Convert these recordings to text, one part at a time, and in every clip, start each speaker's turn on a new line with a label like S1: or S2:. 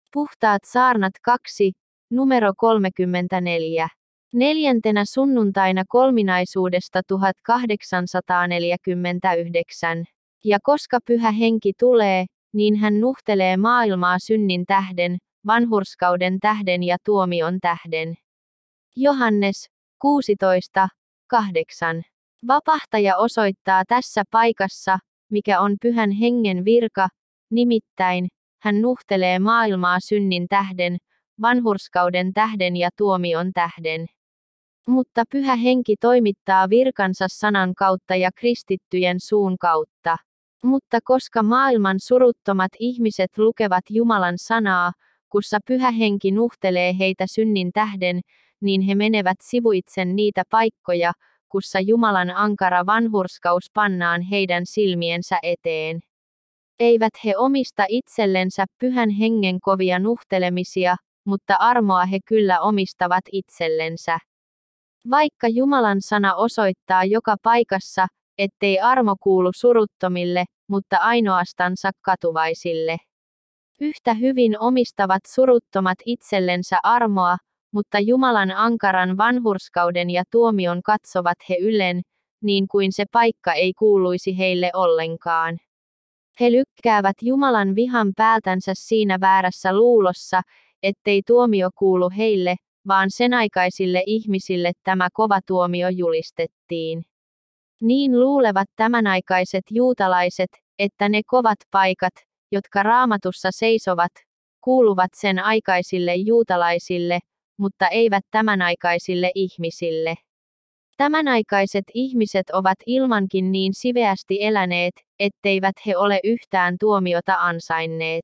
S1: Puhtaat saarnat 2, numero 34. Neljäntenä sunnuntaina kolminaisuudesta 1849. Ja koska Pyhä Henki tulee, niin hän nuhtelee maailmaa synnin tähden, vanhurskauden tähden ja tuomion tähden. Johannes 16:8. Vapahtaja osoittaa tässä paikassa, mikä on Pyhän Hengen virka, nimittäin, hän nuhtelee maailmaa synnin tähden, vanhurskauden tähden ja tuomion tähden. Mutta Pyhä Henki toimittaa virkansa sanan kautta ja kristittyjen suun kautta. Mutta koska maailman suruttomat ihmiset lukevat Jumalan sanaa, kussa Pyhä Henki nuhtelee heitä synnin tähden, niin he menevät sivuitsen niitä paikkoja, kussa Jumalan ankara vanhurskaus pannaan heidän silmiensä eteen. Eivät he omista itsellensä Pyhän Hengen kovia nuhtelemisia, mutta armoa he kyllä omistavat itsellensä. Vaikka Jumalan sana osoittaa joka paikassa, ettei armo kuulu suruttomille, mutta ainoastansa katuvaisille. Yhtä hyvin omistavat suruttomat itsellensä armoa, mutta Jumalan ankaran vanhurskauden ja tuomion katsovat he ylen, niin kuin se paikka ei kuuluisi heille ollenkaan. He lykkäävät Jumalan vihan päältänsä siinä väärässä luulossa, ettei tuomio kuulu heille, vaan senaikaisille ihmisille tämä kova tuomio julistettiin. Niin luulevat tämänakaiset juutalaiset, että ne kovat paikat, jotka Raamatussa seisovat, kuuluvat sen aikaisille juutalaisille, mutta eivät tämänäikaisille ihmisille. Tämänäikaiset ihmiset ovat ilmankin niin siveästi eläneet, etteivät he ole yhtään tuomiota ansainneet.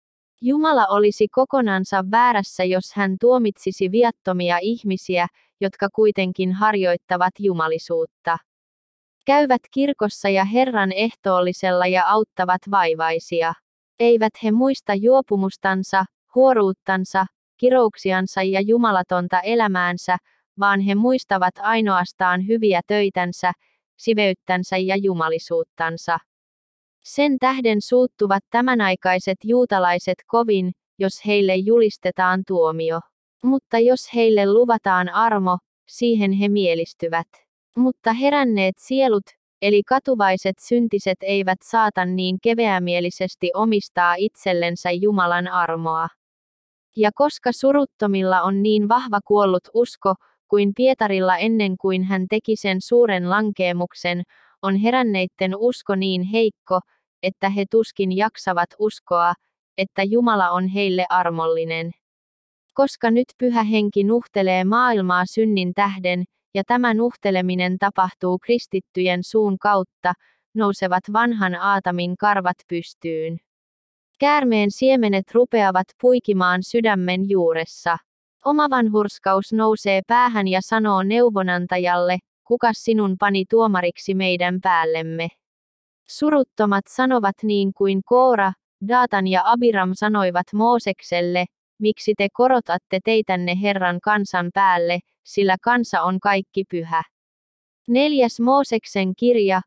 S1: Jumala olisi kokonansa väärässä, jos hän tuomitsisi viattomia ihmisiä, jotka kuitenkin harjoittavat jumalisuutta. Käyvät kirkossa ja Herran ehtoollisella ja auttavat vaivaisia. Eivät he muista juopumustansa, huoruuttansa, kirouksiansa ja jumalatonta elämäänsä, vaan he muistavat ainoastaan hyviä töitänsä, siveyttänsä ja jumalisuuttansa. Sen tähden suuttuvat tämänäikaiset juutalaiset kovin, jos heille julistetaan tuomio. Mutta jos heille luvataan armo, siihen he mielistyvät. Mutta heränneet sielut, eli katuvaiset syntiset eivät saata niin keveämielisesti omistaa itsellensä Jumalan armoa. Ja koska suruttomilla on niin vahva kuollut usko, kuin Pietarilla ennen kuin hän teki sen suuren lankeemuksen, on heränneitten usko niin heikko, että he tuskin jaksavat uskoa, että Jumala on heille armollinen. Koska nyt Pyhä Henki nuhtelee maailmaa synnin tähden, ja tämä nuhteleminen tapahtuu kristittyjen suun kautta, nousevat vanhan Aatamin karvat pystyyn. Käärmeen siemenet rupeavat puikimaan sydämen juuressa. Oma vanhurskaus nousee päähän ja sanoo neuvonantajalle, kuka sinun pani tuomariksi meidän päällemme. Suruttomat sanovat niin kuin Koora, Daatan ja Abiram sanoivat Moosekselle, miksi te korotatte teitänne Herran kansan päälle, sillä kansa on kaikki pyhä. 4. Mooseksen kirja,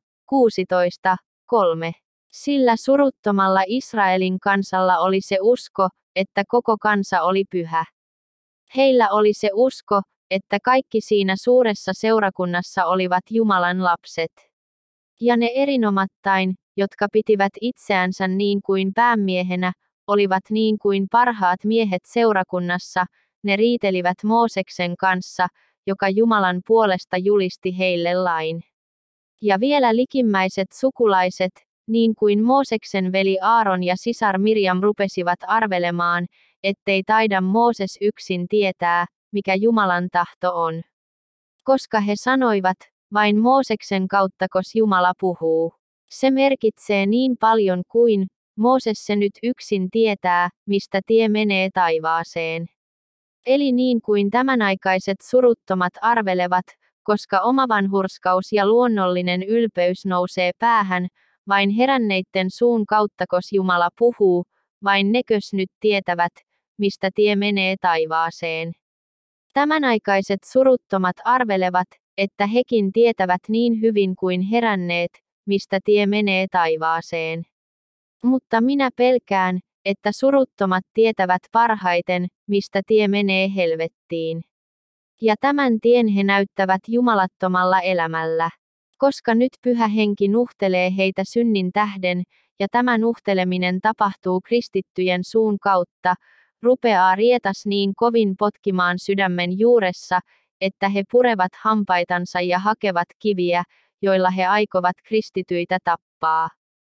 S1: 16:3. Sillä suruttomalla Israelin kansalla oli se usko, että koko kansa oli pyhä. Heillä oli se usko, että kaikki siinä suuressa seurakunnassa olivat Jumalan lapset. Ja ne erinomattain, jotka pitivät itseänsä niin kuin päämiehenä, olivat niin kuin parhaat miehet seurakunnassa, ne riitelivät Mooseksen kanssa, joka Jumalan puolesta julisti heille lain. Ja vielä likimmäiset sukulaiset, niin kuin Mooseksen veli Aaron ja sisar Mirjam rupesivat arvelemaan, ettei taida Mooses yksin tietää, mikä Jumalan tahto on. Koska he sanoivat, vain Mooseksen kauttakos Jumala puhuu. Se merkitsee niin paljon kuin, Mooses se nyt yksin tietää, mistä tie menee taivaaseen. Eli niin kuin tämänäikaiset suruttomat arvelevat, koska oma vanhurskaus ja luonnollinen ylpeys nousee päähän, vain heränneitten suun kauttakos Jumala puhuu, vain nekös nyt tietävät, mistä tie menee taivaaseen. Tämänäikaiset suruttomat arvelevat, että hekin tietävät niin hyvin kuin heränneet, mistä tie menee taivaaseen. Mutta minä pelkään, että suruttomat tietävät parhaiten, mistä tie menee helvettiin. Ja tämän tien he näyttävät jumalattomalla elämällä. Koska nyt Pyhä Henki nuhtelee heitä synnin tähden, ja tämä nuhteleminen tapahtuu kristittyjen suun kautta, rupeaa rietas niin kovin potkimaan sydämen juuressa, että he purevat hampaitansa ja hakevat kiviä, joilla he aikovat kristityitä tappaa.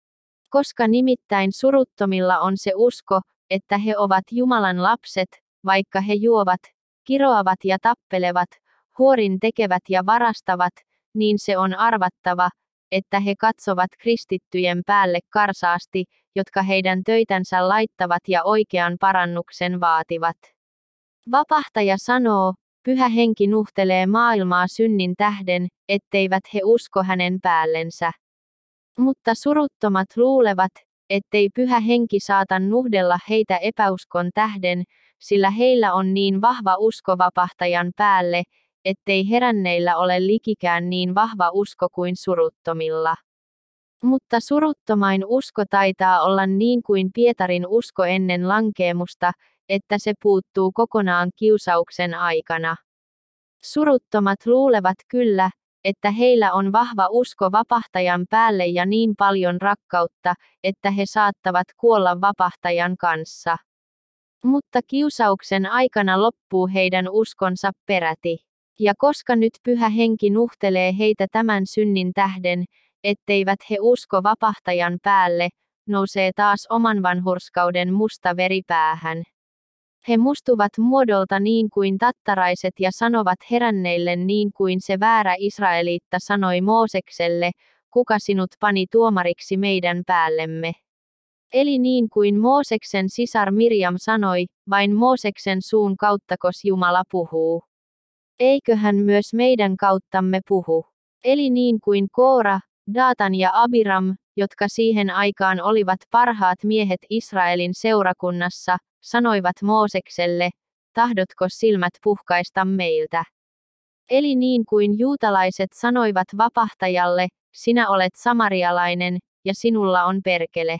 S1: Koska nimittäin suruttomilla on se usko, että he ovat Jumalan lapset, vaikka he juovat, kiroavat ja tappelevat, huorin tekevät ja varastavat, niin se on arvattava, että he katsovat kristittyjen päälle karsaasti, jotka heidän töitänsä laittavat ja oikean parannuksen vaativat. Vapahtaja sanoo, Pyhä Henki nuhtelee maailmaa synnin tähden, etteivät he usko hänen päällensä. Mutta suruttomat luulevat, ettei Pyhä Henki saata nuhdella heitä epäuskon tähden, sillä heillä on niin vahva usko vapahtajan päälle, ettei heränneillä ole likikään niin vahva usko kuin suruttomilla. Mutta suruttomain usko taitaa olla niin kuin Pietarin usko ennen lankeemusta, että se puuttuu kokonaan kiusauksen aikana. Suruttomat luulevat kyllä, että heillä on vahva usko vapahtajan päälle ja niin paljon rakkautta, että he saattavat kuolla vapahtajan kanssa. Mutta kiusauksen aikana loppuu heidän uskonsa peräti. Ja koska nyt Pyhä Henki nuhtelee heitä tämän synnin tähden, etteivät he usko vapahtajan päälle, nousee taas oman vanhurskauden musta veri päähän. He mustuvat muodolta niin kuin tattaraiset ja sanovat heränneille niin kuin se väärä israeliitta sanoi Moosekselle, kuka sinut pani tuomariksi meidän päällemme. Eli niin kuin Mooseksen sisar Mirjam sanoi, vain Mooseksen suun kauttakos Jumala puhuu. Eiköhän myös meidän kauttamme puhu. Eli niin kuin Koora, Daatan ja Abiram, jotka siihen aikaan olivat parhaat miehet Israelin seurakunnassa, sanoivat Moosekselle, tahdotko silmät puhkaista meiltä? Eli niin kuin juutalaiset sanoivat vapahtajalle, sinä olet samarialainen, ja sinulla on perkele.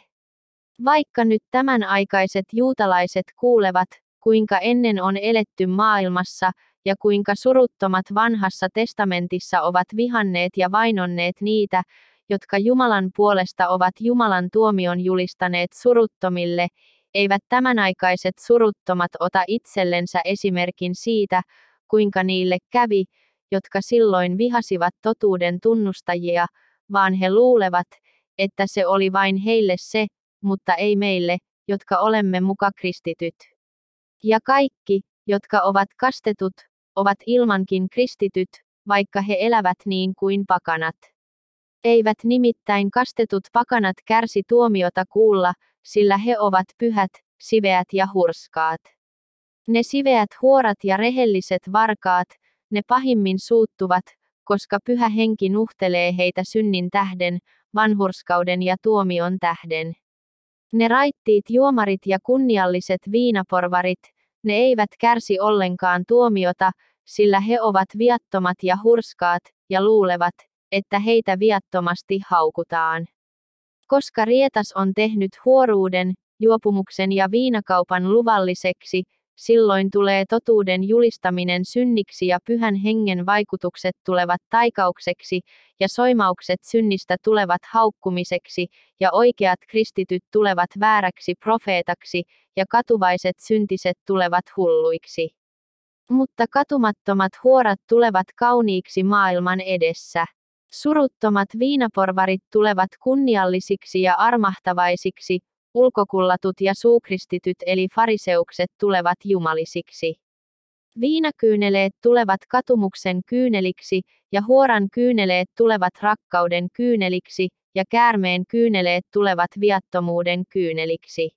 S1: Vaikka nyt tämän aikaiset juutalaiset kuulevat, kuinka ennen on eletty maailmassa, ja kuinka suruttomat vanhassa testamentissa ovat vihanneet ja vainonneet niitä, jotka Jumalan puolesta ovat Jumalan tuomion julistaneet suruttomille, eivät tämänaikaiset suruttomat ota itsellensä esimerkin siitä, kuinka niille kävi, jotka silloin vihasivat totuuden tunnustajia, vaan he luulevat, että se oli vain heille se, mutta ei meille, jotka olemme muka kristityt. Ja kaikki, jotka ovat kastetut, ovat ilmankin kristityt, vaikka he elävät niin kuin pakanat. Eivät nimittäin kastetut pakanat kärsi tuomiota kuulla, sillä he ovat pyhät, siveät ja hurskaat. Ne siveät huorat ja rehelliset varkaat, ne pahimmin suuttuvat, koska Pyhä Henki nuhtelee heitä synnin tähden, vanhurskauden ja tuomion tähden. Ne raittiit juomarit ja kunnialliset viinaporvarit, ne eivät kärsi ollenkaan tuomiota, sillä he ovat viattomat ja hurskaat, ja luulevat, että heitä viattomasti haukutaan. Koska rietas on tehnyt huoruuden, juopumuksen ja viinakaupan luvalliseksi, silloin tulee totuuden julistaminen synniksi ja Pyhän Hengen vaikutukset tulevat taikaukseksi, ja soimaukset synnistä tulevat haukkumiseksi, ja oikeat kristityt tulevat vääräksi profeetaksi, ja katuvaiset syntiset tulevat hulluiksi. Mutta katumattomat huorat tulevat kauniiksi maailman edessä. Suruttomat viinaporvarit tulevat kunniallisiksi ja armahtavaisiksi, ulkokullatut ja suukristityt eli fariseukset tulevat jumalisiksi. Viinakyyneleet tulevat katumuksen kyyneliksi, ja huoran kyyneleet tulevat rakkauden kyyneliksi, ja käärmeen kyyneleet tulevat viattomuuden kyyneliksi.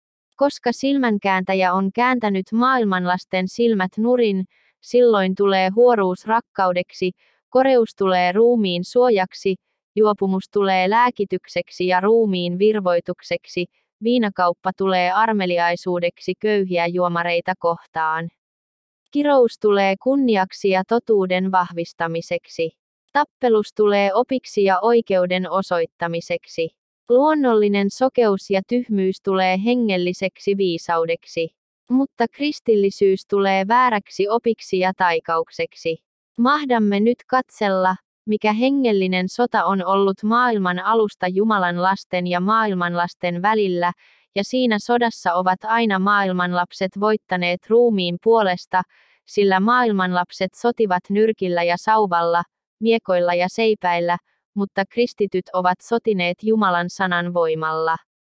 S1: Koska silmänkääntäjä on kääntänyt maailmanlasten silmät nurin, silloin tulee huoruus rakkaudeksi, koreus tulee ruumiin suojaksi, juopumus tulee lääkitykseksi ja ruumiin virvoitukseksi, viinakauppa tulee armeliaisuudeksi köyhiä juomareita kohtaan. Kirous tulee kunniaksi ja totuuden vahvistamiseksi. Tappelus tulee opiksi ja oikeuden osoittamiseksi. Luonnollinen sokeus ja tyhmyys tulee hengelliseksi viisaudeksi. Mutta kristillisyys tulee vääräksi opiksi ja taikaukseksi. Mahdamme nyt katsella, mikä hengellinen sota on ollut maailman alusta Jumalan lasten ja maailmanlasten välillä, ja siinä sodassa ovat aina maailmanlapset voittaneet ruumiin puolesta, sillä maailmanlapset sotivat nyrkillä ja sauvalla, miekoilla ja seipäillä, mutta kristityt ovat sotineet Jumalan sanan voimalla.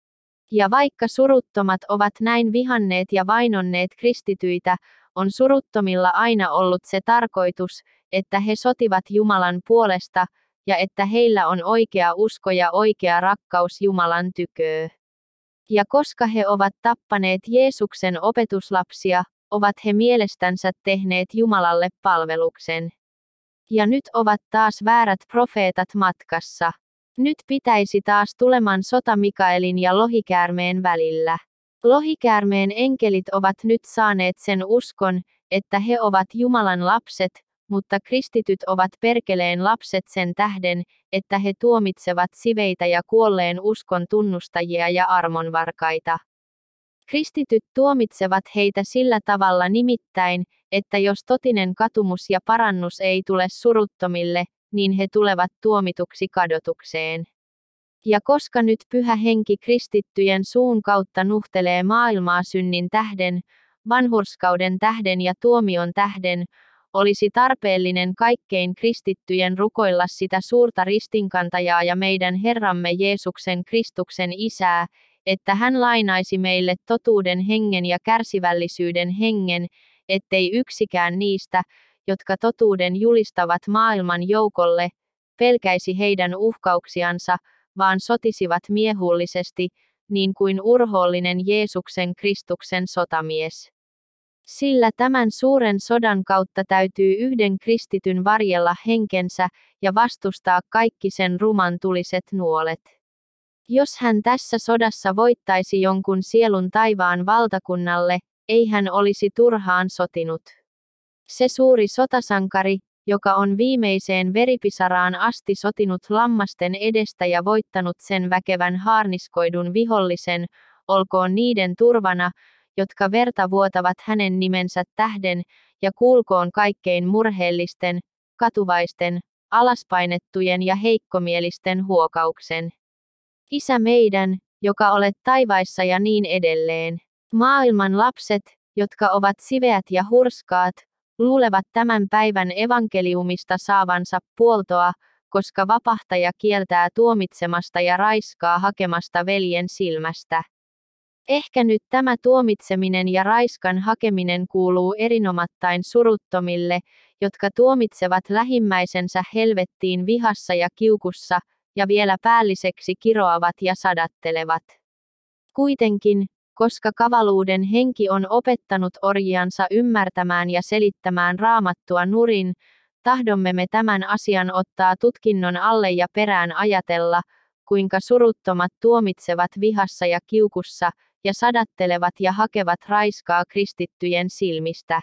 S1: Ja vaikka suruttomat ovat näin vihanneet ja vainonneet kristityitä, on suruttomilla aina ollut se tarkoitus, että he sotivat Jumalan puolesta, ja että heillä on oikea usko ja oikea rakkaus Jumalan tyköö. Ja koska he ovat tappaneet Jeesuksen opetuslapsia, ovat he mielestänsä tehneet Jumalalle palveluksen. Ja nyt ovat taas väärät profeetat matkassa. Nyt pitäisi taas tuleman sota Mikaelin ja lohikäärmeen välillä. Lohikäärmeen enkelit ovat nyt saaneet sen uskon, että he ovat Jumalan lapset, mutta kristityt ovat perkeleen lapset sen tähden, että he tuomitsevat siveitä ja kuolleen uskon tunnustajia ja armonvarkaita. Kristityt tuomitsevat heitä sillä tavalla nimittäin, että jos totinen katumus ja parannus ei tule suruttomille, niin he tulevat tuomituksi kadotukseen. Ja koska nyt Pyhä Henki kristittyjen suun kautta nuhtelee maailmaa synnin tähden, vanhurskauden tähden ja tuomion tähden, olisi tarpeellinen kaikkein kristittyjen rukoilla sitä suurta ristinkantajaa ja meidän Herramme Jeesuksen Kristuksen Isää, että hän lainaisi meille totuuden hengen ja kärsivällisyyden hengen, ettei yksikään niistä, jotka totuuden julistavat maailman joukolle, pelkäisi heidän uhkauksiansa, vaan sotisivat miehullisesti, niin kuin urhoollinen Jeesuksen Kristuksen sotamies. Sillä tämän suuren sodan kautta täytyy yhden kristityn varjella henkensä ja vastustaa kaikki sen rumantuliset nuolet. Jos hän tässä sodassa voittaisi jonkun sielun taivaan valtakunnalle, ei hän olisi turhaan sotinut. Se suuri sotasankari, joka on viimeiseen veripisaraan asti sotinut lammasten edestä ja voittanut sen väkevän haarniskoidun vihollisen, olkoon niiden turvana, jotka verta vuotavat hänen nimensä tähden, ja kuulkoon kaikkein murheellisten, katuvaisten, alaspainettujen ja heikkomielisten huokauksen. Isä meidän, joka olet taivaissa ja niin edelleen. Maailman lapset, jotka ovat siveät ja hurskaat, luulevat tämän päivän evankeliumista saavansa puoltoa, koska vapahtaja kieltää tuomitsemasta ja raiskaa hakemasta veljen silmästä. Ehkä nyt tämä tuomitseminen ja raiskan hakeminen kuuluu erinomattain suruttomille, jotka tuomitsevat lähimmäisensä helvettiin vihassa ja kiukussa, ja vielä päälliseksi kiroavat ja sadattelevat. Kuitenkin, koska kavaluuden henki on opettanut orjiansa ymmärtämään ja selittämään raamattua nurin, tahdomme me tämän asian ottaa tutkinnon alle ja perään ajatella, kuinka suruttomat tuomitsevat vihassa ja kiukussa, ja sadattelevat ja hakevat raiskaa kristittyjen silmistä.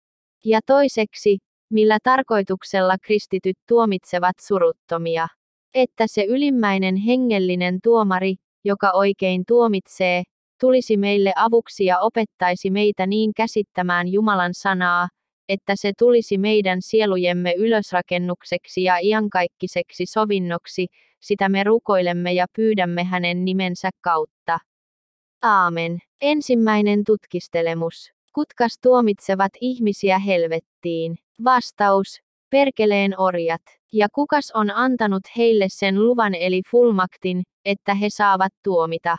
S1: Ja toiseksi, millä tarkoituksella kristityt tuomitsevat suruttomia. Että se ylimmäinen hengellinen tuomari, joka oikein tuomitsee, tulisi meille avuksi ja opettaisi meitä niin käsittämään Jumalan sanaa, että se tulisi meidän sielujemme ylösrakennukseksi ja iankaikkiseksi sovinnoksi, sitä me rukoilemme ja pyydämme hänen nimensä kautta. Aamen. Ensimmäinen tutkistelemus. Kutkas tuomitsevat ihmisiä helvettiin? Vastaus. Perkeleen orjat. Ja kukas on antanut heille sen luvan eli fulmaktin, että he saavat tuomita?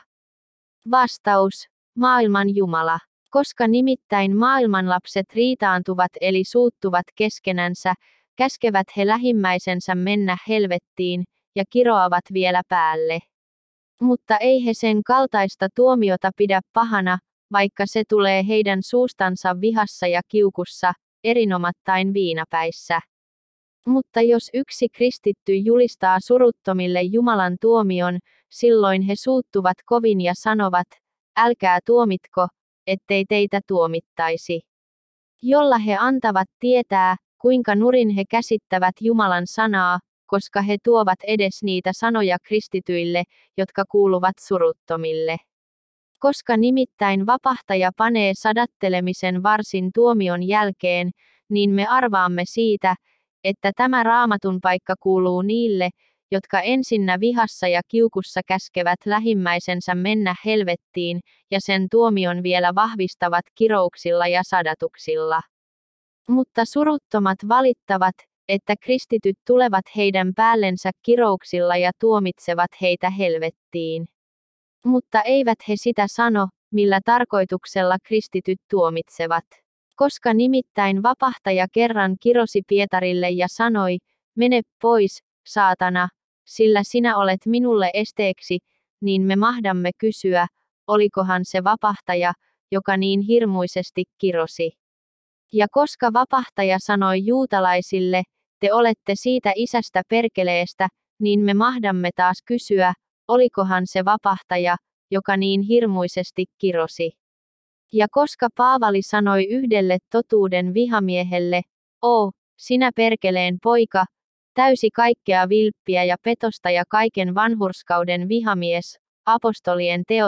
S1: Vastaus. Maailman Jumala. Koska nimittäin maailmanlapset riitaantuvat eli suuttuvat keskenänsä, käskevät he lähimmäisensä mennä helvettiin, ja kiroavat vielä päälle. Mutta ei he sen kaltaista tuomiota pidä pahana, vaikka se tulee heidän suustansa vihassa ja kiukussa, erinomattain viinapäissä. Mutta jos yksi kristitty julistaa suruttomille Jumalan tuomion, silloin he suuttuvat kovin ja sanovat, älkää tuomitko, ettei teitä tuomittaisi. Jolla he antavat tietää, kuinka nurin he käsittävät Jumalan sanaa, koska he tuovat edes niitä sanoja kristityille, jotka kuuluvat suruttomille. Koska nimittäin vapahtaja panee sadattelemisen varsin tuomion jälkeen, niin me arvaamme siitä, että tämä Raamatun paikka kuuluu niille, jotka ensinnä vihassa ja kiukussa käskevät lähimmäisensä mennä helvettiin, ja sen tuomion vielä vahvistavat kirouksilla ja sadatuksilla. Mutta suruttomat valittavat, että kristityt tulevat heidän päällensä kirouksilla ja tuomitsevat heitä helvettiin. Mutta eivät he sitä sano, millä tarkoituksella kristityt tuomitsevat. Koska nimittäin vapahtaja kerran kirosi Pietarille ja sanoi, mene pois, saatana, sillä sinä olet minulle esteeksi, niin me mahdamme kysyä, olikohan se vapahtaja, joka niin hirmuisesti kirosi. Ja koska vapahtaja sanoi juutalaisille, te olette siitä isästä perkeleestä, niin me mahdamme taas kysyä, olikohan se vapahtaja, joka niin hirmuisesti kirosi. Ja koska Paavali sanoi yhdelle totuuden vihamiehelle, sinä perkeleen poika, täysi kaikkea vilppiä ja petosta ja kaiken vanhurskauden vihamies, apostolien teot,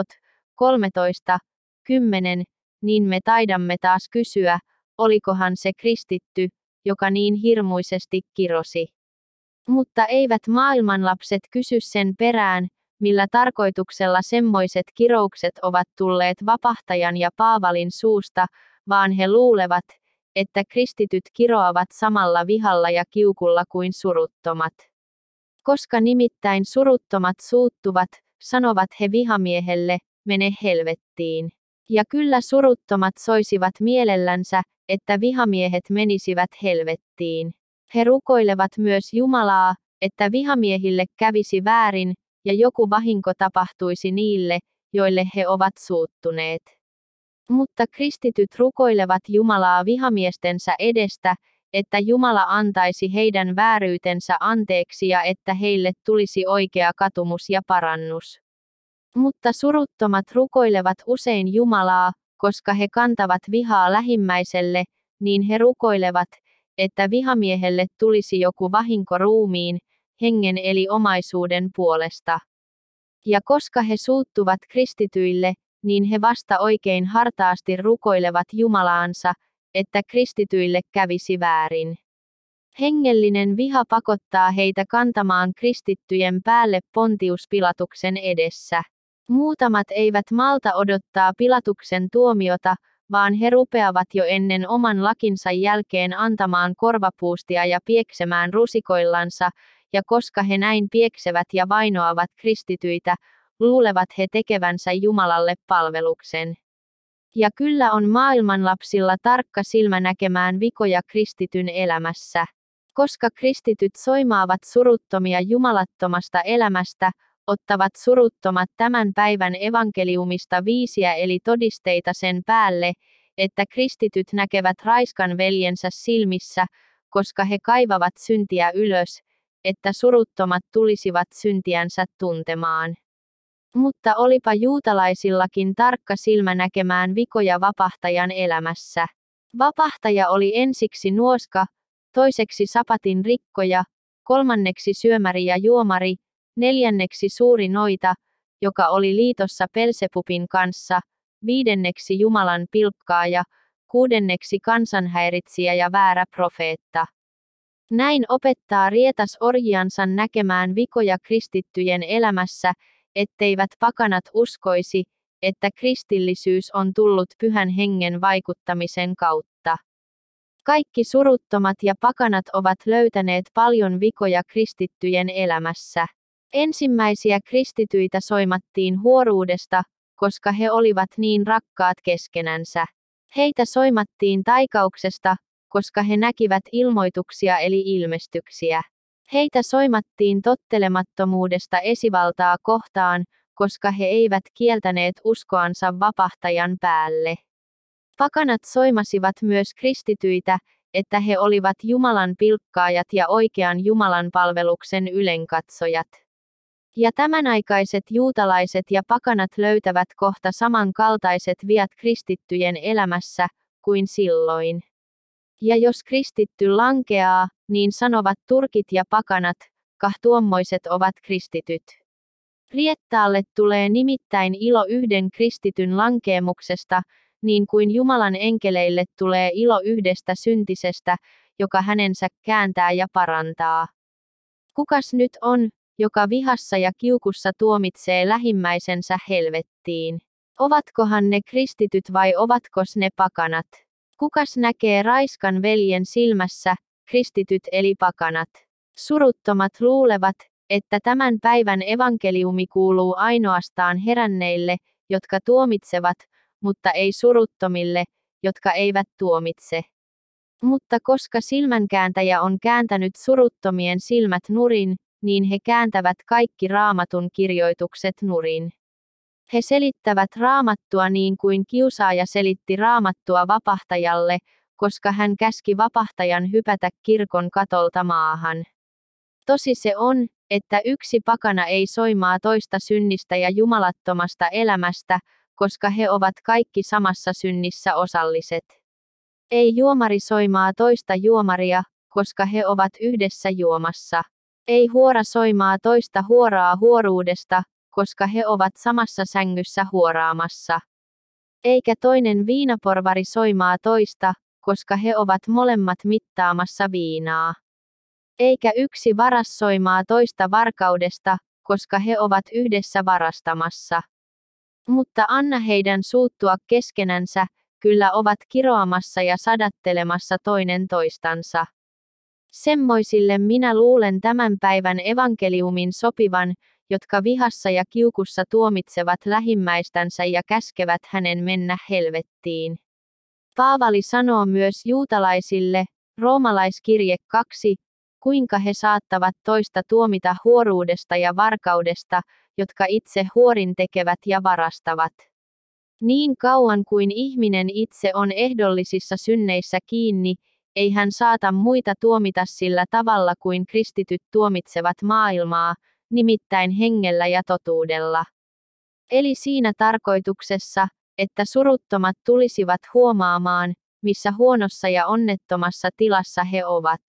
S1: 13:10, niin me taidamme taas kysyä, olikohan se kristitty, joka niin hirmuisesti kirosi. Mutta eivät maailmanlapset kysy sen perään, millä tarkoituksella semmoiset kiroukset ovat tulleet vapahtajan ja Paavalin suusta, vaan he luulevat, että kristityt kiroavat samalla vihalla ja kiukulla kuin suruttomat. Koska nimittäin suruttomat suuttuvat, sanovat he vihamiehelle, mene helvettiin. Ja kyllä suruttomat soisivat mielellänsä, että vihamiehet menisivät helvettiin. He rukoilevat myös Jumalaa, että vihamiehille kävisi väärin, ja joku vahinko tapahtuisi niille, joille he ovat suuttuneet. Mutta kristityt rukoilevat Jumalaa vihamiestensä edestä, että Jumala antaisi heidän vääryytensä anteeksi ja että heille tulisi oikea katumus ja parannus. Mutta suruttomat rukoilevat usein Jumalaa, koska he kantavat vihaa lähimmäiselle, niin he rukoilevat, että vihamiehelle tulisi joku vahinko ruumiin, hengen eli omaisuuden puolesta. Ja koska he suuttuvat kristityille, niin he vasta oikein hartaasti rukoilevat Jumalaansa, että kristityille kävisi väärin. Hengellinen viha pakottaa heitä kantamaan kristittyjen päälle Pontius Pilatuksen edessä. Muutamat eivät malta odottaa Pilatuksen tuomiota, vaan he rupeavat jo ennen oman lakinsa jälkeen antamaan korvapuustia ja pieksemään rusikoillansa, ja koska he näin pieksevät ja vainoavat kristityitä, luulevat he tekevänsä Jumalalle palveluksen. Ja kyllä on maailmanlapsilla tarkka silmä näkemään vikoja kristityn elämässä. Koska kristityt soimaavat suruttomia jumalattomasta elämästä, ottavat suruttomat tämän päivän evankeliumista viisiä eli todisteita sen päälle, että kristityt näkevät raiskan veljensä silmissä, koska he kaivavat syntiä ylös, että suruttomat tulisivat syntiänsä tuntemaan. Mutta olipa juutalaisillakin tarkka silmä näkemään vikoja vapahtajan elämässä. Vapahtaja oli ensiksi nuoska, toiseksi sapatin rikkoja, kolmanneksi syömäri ja juomari, neljänneksi suuri noita, joka oli liitossa Belsebubin kanssa, viidenneksi Jumalan pilkkaaja, kuudenneksi kansanhäiritsijä ja väärä profeetta. Näin opettaa rietas orjiansa näkemään vikoja kristittyjen elämässä, etteivät pakanat uskoisi, että kristillisyys on tullut Pyhän Hengen vaikuttamisen kautta. Kaikki suruttomat ja pakanat ovat löytäneet paljon vikoja kristittyjen elämässä. Ensimmäisiä kristityitä soimattiin huoruudesta, koska he olivat niin rakkaat keskenänsä. Heitä soimattiin taikauksesta, koska he näkivät ilmoituksia eli ilmestyksiä. Heitä soimattiin tottelemattomuudesta esivaltaa kohtaan, koska he eivät kieltäneet uskoansa vapahtajan päälle. Pakanat soimasivat myös kristityitä, että he olivat Jumalan pilkkaajat ja oikean Jumalan palveluksen ylenkatsojat. Ja tämänäikaiset juutalaiset ja pakanat löytävät kohta samankaltaiset viat kristittyjen elämässä, kuin silloin. Ja jos kristitty lankeaa, niin sanovat turkit ja pakanat, tuommoiset ovat kristityt. Riettaalle tulee nimittäin ilo yhden kristityn lankeemuksesta, niin kuin Jumalan enkeleille tulee ilo yhdestä syntisestä, joka hänensä kääntää ja parantaa. Kukas nyt on, joka vihassa ja kiukussa tuomitsee lähimmäisensä helvettiin? Ovatkohan ne kristityt vai ovatkos ne pakanat? Kukas näkee raiskan veljen silmässä, kristityt eli pakanat? Suruttomat luulevat, että tämän päivän evankeliumi kuuluu ainoastaan heränneille, jotka tuomitsevat, mutta ei suruttomille, jotka eivät tuomitse. Mutta koska silmänkääntäjä on kääntänyt suruttomien silmät nurin, niin he kääntävät kaikki Raamatun kirjoitukset nurin. He selittävät Raamattua niin kuin kiusaaja selitti Raamattua vapahtajalle, koska hän käski vapahtajan hypätä kirkon katolta maahan. Tosi se on, että yksi pakana ei soimaa toista synnistä ja jumalattomasta elämästä, koska he ovat kaikki samassa synnissä osalliset. Ei juomari soimaa toista juomaria, koska he ovat yhdessä juomassa. Ei huora soimaa toista huoraa huoruudesta, koska he ovat samassa sängyssä huoraamassa. Eikä toinen viinaporvari soimaa toista, koska he ovat molemmat mittaamassa viinaa. Eikä yksi varas soimaa toista varkaudesta, koska he ovat yhdessä varastamassa. Mutta anna heidän suuttua keskenänsä, kyllä ovat kiroamassa ja sadattelemassa toinen toistansa. Semmoisille minä luulen tämän päivän evankeliumin sopivan, jotka vihassa ja kiukussa tuomitsevat lähimmäistänsä ja käskevät hänen mennä helvettiin. Paavali sanoo myös juutalaisille, roomalaiskirje 2, kuinka he saattavat toista tuomita huoruudesta ja varkaudesta, jotka itse huorin tekevät ja varastavat. Niin kauan kuin ihminen itse on ehdollisissa synneissä kiinni, ei hän saata muita tuomita sillä tavalla kuin kristityt tuomitsevat maailmaa, nimittäin hengellä ja totuudella. Eli siinä tarkoituksessa, että suruttomat tulisivat huomaamaan, missä huonossa ja onnettomassa tilassa he ovat.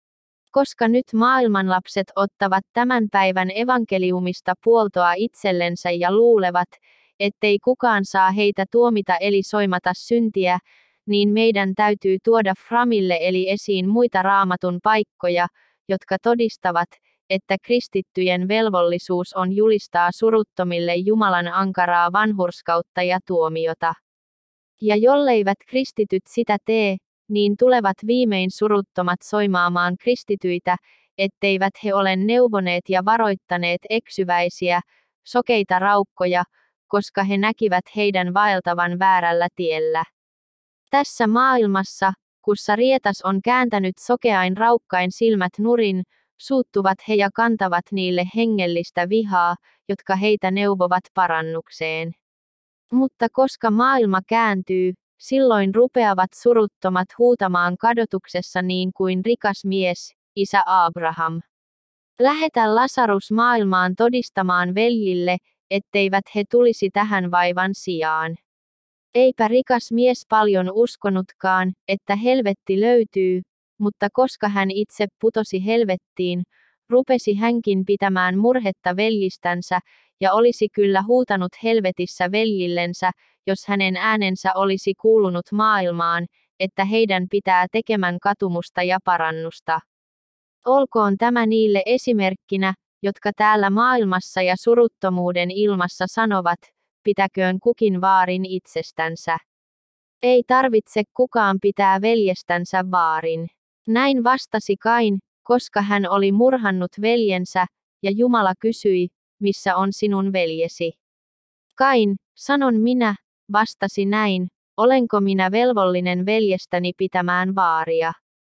S1: Koska nyt maailmanlapset ottavat tämän päivän evankeliumista puoltoa itsellensä ja luulevat, ettei kukaan saa heitä tuomita eli soimata syntiä, niin meidän täytyy tuoda framille eli esiin muita Raamatun paikkoja, jotka todistavat, että kristittyjen velvollisuus on julistaa suruttomille Jumalan ankaraa vanhurskautta ja tuomiota. Ja jolleivät kristityt sitä tee, niin tulevat viimein suruttomat soimaamaan kristityitä, etteivät he ole neuvoneet ja varoittaneet eksyväisiä, sokeita raukkoja, koska he näkivät heidän vaeltavan väärällä tiellä. Tässä maailmassa, kussa rietas on kääntänyt sokeain raukkain silmät nurin, suuttuvat he ja kantavat niille hengellistä vihaa, jotka heitä neuvovat parannukseen. Mutta koska maailma kääntyy, silloin rupeavat suruttomat huutamaan kadotuksessa niin kuin rikas mies, isä Abraham. Lähetä Lasarus maailmaan todistamaan veljille, etteivät he tulisi tähän vaivan sijaan. Eipä rikas mies paljon uskonutkaan, että helvetti löytyy, mutta koska hän itse putosi helvettiin, rupesi hänkin pitämään murhetta veljistänsä, ja olisi kyllä huutanut helvetissä veljillensä, jos hänen äänensä olisi kuulunut maailmaan, että heidän pitää tekemän katumusta ja parannusta. Olkoon tämä niille esimerkkinä, jotka täällä maailmassa ja suruttomuuden ilmassa sanovat, pitäköön kukin vaarin itsestänsä. Ei tarvitse kukaan pitää veljestänsä vaarin. Näin vastasi Kain, koska hän oli murhannut veljensä, ja Jumala kysyi, missä on sinun veljesi? Kain, sanon minä, vastasi näin, olenko minä velvollinen veljestäni pitämään vaaria?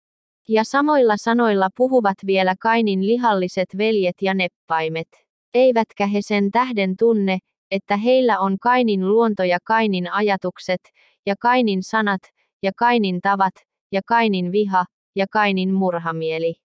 S1: Ja samoilla sanoilla puhuvat vielä Kainin lihalliset veljet ja neppaimet. Eivätkä he sen tähden tunne, että heillä on Kainin luonto ja Kainin ajatukset, ja Kainin sanat, ja Kainin tavat, ja Kainin viha, ja Kainin murhamieli.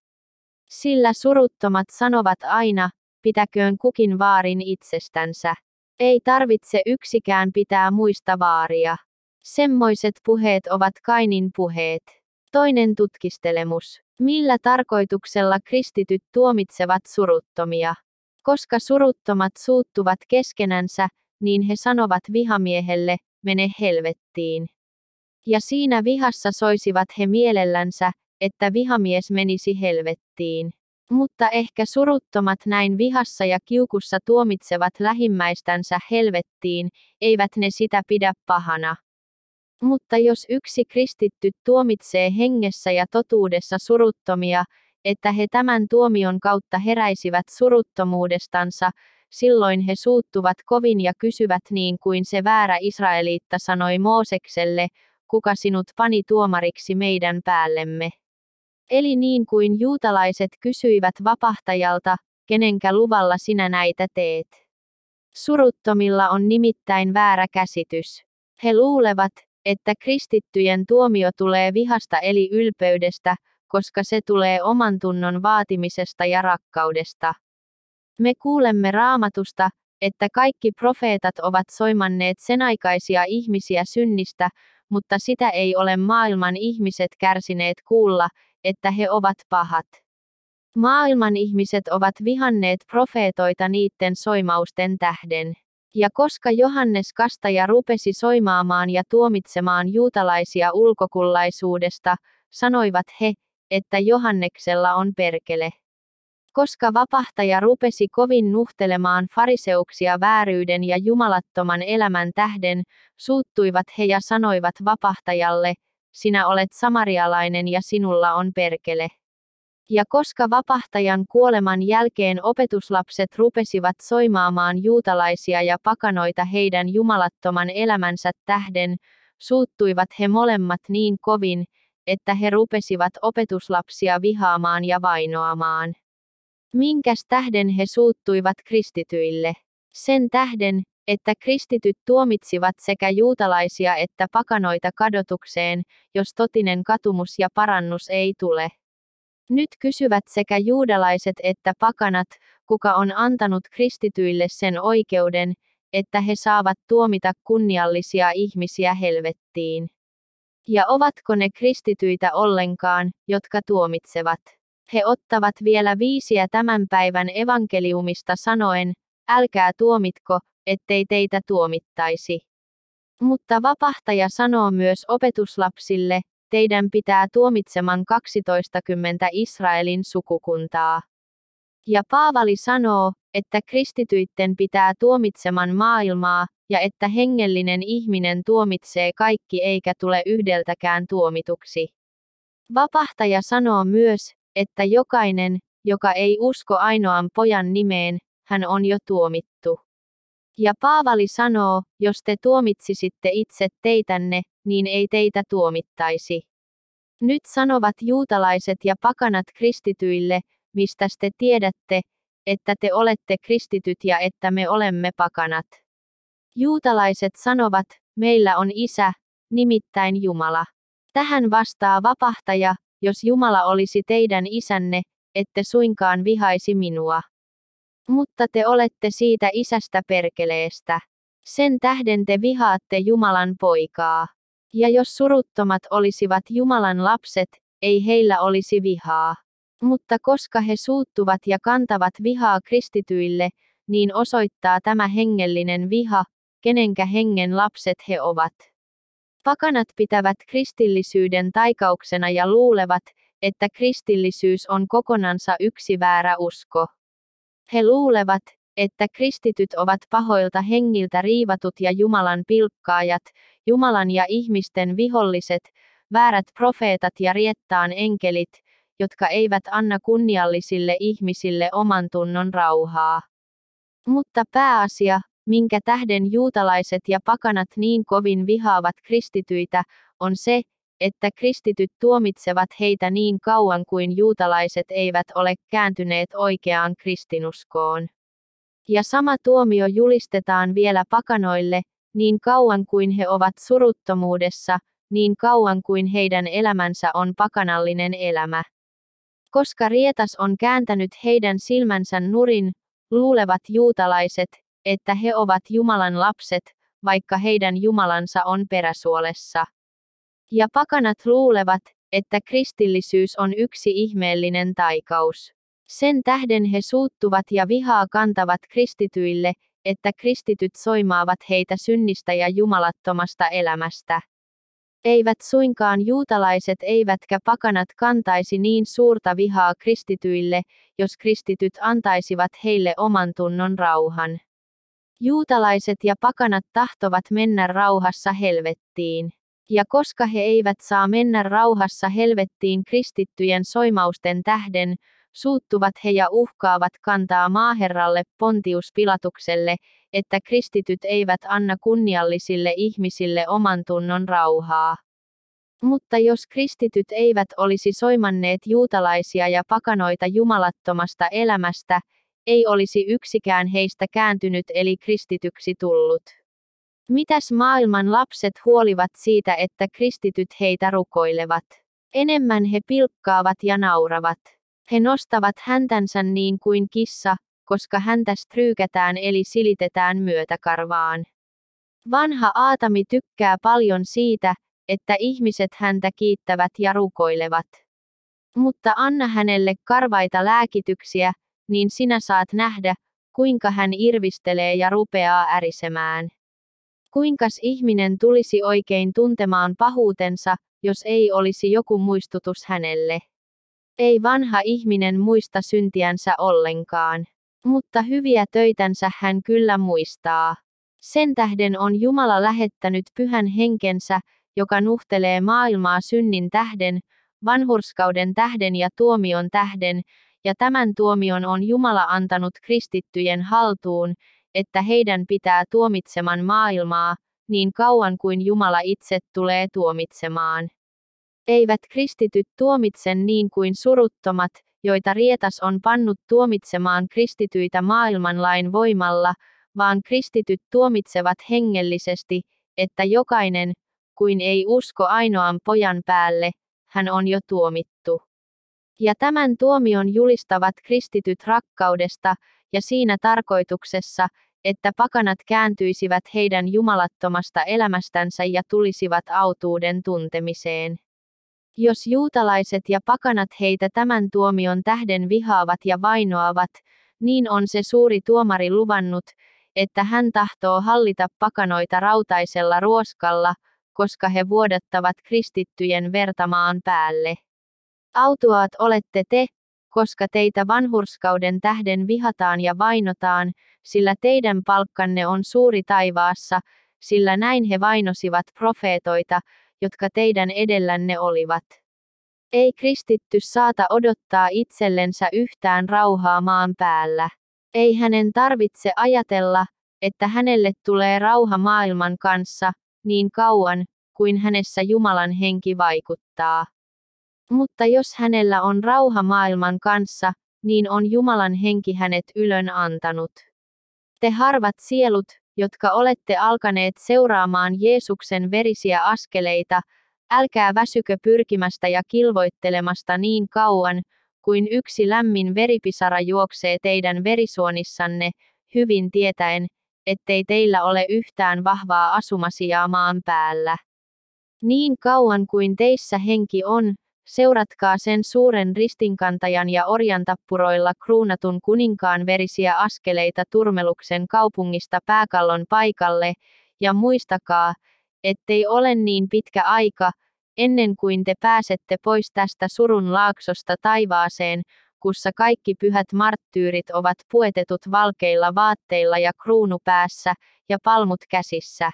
S1: Sillä suruttomat sanovat aina, pitäköön kukin vaarin itsestänsä. Ei tarvitse yksikään pitää muista vaaria. Semmoiset puheet ovat Kainin puheet. Toinen tutkistelemus. Millä tarkoituksella kristityt tuomitsevat suruttomia? Koska suruttomat suuttuvat keskenänsä, niin he sanovat vihamiehelle, mene helvettiin. Ja siinä vihassa soisivat he mielellänsä, että vihamies menisi helvettiin. Mutta ehkä suruttomat näin vihassa ja kiukussa tuomitsevat lähimmäistänsä helvettiin, eivät ne sitä pidä pahana. Mutta jos yksi kristitty tuomitsee hengessä ja totuudessa suruttomia, että he tämän tuomion kautta heräisivät suruttomuudestansa, silloin he suuttuvat kovin ja kysyvät niin kuin se väärä israeliitta sanoi Moosekselle, kuka sinut pani tuomariksi meidän päällemme. Eli niin kuin juutalaiset kysyivät vapahtajalta, kenenkä luvalla sinä näitä teet. Suruttomilla on nimittäin väärä käsitys. He luulevat, että kristittyjen tuomio tulee vihasta eli ylpeydestä, koska se tulee omantunnon vaatimisesta ja rakkaudesta. Me kuulemme Raamatusta, että kaikki profeetat ovat soimanneet senaikaisia ihmisiä synnistä, mutta sitä ei ole maailman ihmiset kärsineet kuulla, että he ovat pahat. Maailman ihmiset ovat vihanneet profeetoita niiden soimausten tähden. Ja koska Johannes Kastaja rupesi soimaamaan ja tuomitsemaan juutalaisia ulkokullaisuudesta, sanoivat he, että Johanneksella on perkele. Koska vapahtaja rupesi kovin nuhtelemaan fariseuksia vääryyden ja jumalattoman elämän tähden, suuttuivat he ja sanoivat vapahtajalle, sinä olet samarialainen ja sinulla on perkele. Ja koska vapahtajan kuoleman jälkeen opetuslapset rupesivat soimaamaan juutalaisia ja pakanoita heidän jumalattoman elämänsä tähden, suuttuivat he molemmat niin kovin, että he rupesivat opetuslapsia vihaamaan ja vainoamaan. Minkäs tähden he suuttuivat kristityille? Sen tähden, että kristityt tuomitsivat sekä juutalaisia että pakanoita kadotukseen, jos totinen katumus ja parannus ei tule. Nyt kysyvät sekä juudalaiset että pakanat, kuka on antanut kristityille sen oikeuden, että he saavat tuomita kunniallisia ihmisiä helvettiin. Ja ovatko ne kristityitä ollenkaan, jotka tuomitsevat? He ottavat vielä viisiä tämän päivän evankeliumista sanoen, älkää tuomitko, ettei teitä tuomittaisi. Mutta vapahtaja sanoo myös opetuslapsille, teidän pitää tuomitseman 12 Israelin sukukuntaa. Ja Paavali sanoo, että kristityitten pitää tuomitseman maailmaa, ja että hengellinen ihminen tuomitsee kaikki eikä tule yhdeltäkään tuomituksi. Vapahtaja sanoo myös, että jokainen, joka ei usko ainoan pojan nimeen, hän on jo tuomittu. Ja Paavali sanoo, jos te tuomitsisitte itse teitänne, niin ei teitä tuomittaisi. Nyt sanovat juutalaiset ja pakanat kristityille, mistäs te tiedätte, että te olette kristityt ja että me olemme pakanat. Juutalaiset sanovat, meillä on isä, nimittäin Jumala. Tähän vastaa vapahtaja, jos Jumala olisi teidän isänne, ette suinkaan vihaisi minua. Mutta te olette siitä isästä perkeleestä. Sen tähden te vihaatte Jumalan poikaa. Ja jos suruttomat olisivat Jumalan lapset, ei heillä olisi vihaa. Mutta koska he suuttuvat ja kantavat vihaa kristityille, niin osoittaa tämä hengellinen viha, kenenkä hengen lapset he ovat. Pakanat pitävät kristillisyyden taikauksena ja luulevat, että kristillisyys on kokonansa yksi väärä usko. He luulevat, että kristityt ovat pahoilta hengiltä riivatut ja Jumalan pilkkaajat, Jumalan ja ihmisten viholliset, väärät profeetat ja riettaan enkelit, jotka eivät anna kunniallisille ihmisille oman tunnon rauhaa. Mutta pääasia, minkä tähden juutalaiset ja pakanat niin kovin vihaavat kristityitä, on se, että kristityt tuomitsevat heitä niin kauan kuin juutalaiset eivät ole kääntyneet oikeaan kristinuskoon. Ja sama tuomio julistetaan vielä pakanoille, niin kauan kuin he ovat suruttomuudessa, niin kauan kuin heidän elämänsä on pakanallinen elämä. Koska rietas on kääntänyt heidän silmänsä nurin, luulevat juutalaiset, että he ovat Jumalan lapset, vaikka heidän Jumalansa on peräsuolessa. Ja pakanat luulevat, että kristillisyys on yksi ihmeellinen taikaus. Sen tähden he suuttuvat ja vihaa kantavat kristityille, että kristityt soimaavat heitä synnistä ja jumalattomasta elämästä. Eivät suinkaan juutalaiset eivätkä pakanat kantaisi niin suurta vihaa kristityille, jos kristityt antaisivat heille oman tunnon rauhan. Juutalaiset ja pakanat tahtovat mennä rauhassa helvettiin. Ja koska he eivät saa mennä rauhassa helvettiin kristittyjen soimausten tähden, suuttuvat he ja uhkaavat kantaa maaherralle Pontius Pilatukselle, että kristityt eivät anna kunniallisille ihmisille oman tunnon rauhaa. Mutta jos kristityt eivät olisi soimanneet juutalaisia ja pakanoita jumalattomasta elämästä, ei olisi yksikään heistä kääntynyt eli kristityksi tullut. Mitäs maailman lapset huolivat siitä, että kristityt heitä rukoilevat? Enemmän he pilkkaavat ja nauravat. He nostavat häntänsä niin kuin kissa, koska häntä stryykätään eli silitetään myötäkarvaan. Vanha Aatami tykkää paljon siitä, että ihmiset häntä kiittävät ja rukoilevat. Mutta anna hänelle karvaita lääkityksiä, niin sinä saat nähdä, kuinka hän irvistelee ja rupeaa ärisemään. Kuinkas ihminen tulisi oikein tuntemaan pahuutensa, jos ei olisi joku muistutus hänelle? Ei vanha ihminen muista syntiänsä ollenkaan. Mutta hyviä töitänsä hän kyllä muistaa. Sen tähden on Jumala lähettänyt pyhän henkensä, joka nuhtelee maailmaa synnin tähden, vanhurskauden tähden ja tuomion tähden, ja tämän tuomion on Jumala antanut kristittyjen haltuun, että heidän pitää tuomitseman maailmaa, niin kauan kuin Jumala itse tulee tuomitsemaan. Eivät kristityt tuomitse niin kuin suruttomat, joita rietas on pannut tuomitsemaan kristityitä maailmanlain voimalla, vaan kristityt tuomitsevat hengellisesti, että jokainen, kuin ei usko ainoan pojan päälle, hän on jo tuomittu. Ja tämän tuomion julistavat kristityt rakkaudesta, ja siinä tarkoituksessa, että pakanat kääntyisivät heidän jumalattomasta elämästänsä ja tulisivat autuuden tuntemiseen. Jos juutalaiset ja pakanat heitä tämän tuomion tähden vihaavat ja vainoavat, niin on se suuri tuomari luvannut, että hän tahtoo hallita pakanoita rautaisella ruoskalla, koska he vuodattavat kristittyjen verta maan päälle. Autuaat olette te, koska teitä vanhurskauden tähden vihataan ja vainotaan, sillä teidän palkkanne on suuri taivaassa, sillä näin he vainosivat profeetoita, jotka teidän edellänne olivat. Ei kristitty saata odottaa itsellensä yhtään rauhaa maan päällä. Ei hänen tarvitse ajatella, että hänelle tulee rauha maailman kanssa, niin kauan, kuin hänessä Jumalan henki vaikuttaa. Mutta jos hänellä on rauha maailman kanssa, niin on Jumalan henki hänet ylön antanut. Te harvat sielut, jotka olette alkaneet seuraamaan Jeesuksen verisiä askeleita, älkää väsykö pyrkimästä ja kilvoittelemasta niin kauan, kuin yksi lämmin veripisara juoksee teidän verisuonissanne, hyvin tietäen, ettei teillä ole yhtään vahvaa asumasijaa maan päällä. Niin kauan kuin teissä henki on, seuratkaa sen suuren ristinkantajan ja orjantappuroilla kruunatun kuninkaan verisiä askeleita Turmeluksen kaupungista pääkallon paikalle, ja muistakaa, ettei ole niin pitkä aika, ennen kuin te pääsette pois tästä surun laaksosta taivaaseen, kussa kaikki pyhät marttyyrit ovat puetetut valkeilla vaatteilla ja kruunu päässä, ja palmut käsissä.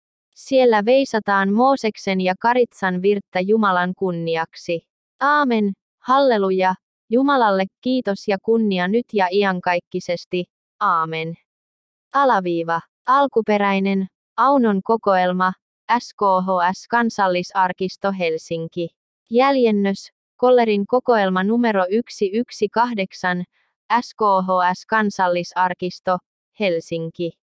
S1: Siellä veisataan Mooseksen ja Karitsan virttä Jumalan kunniaksi. Aamen, halleluja, Jumalalle kiitos ja kunnia nyt ja iankaikkisesti. Aamen. Alkuperäinen, Aunon kokoelma, SKHS Kansallisarkisto Helsinki. Jäljennös, Kollerin kokoelma numero 118, SKHS Kansallisarkisto, Helsinki.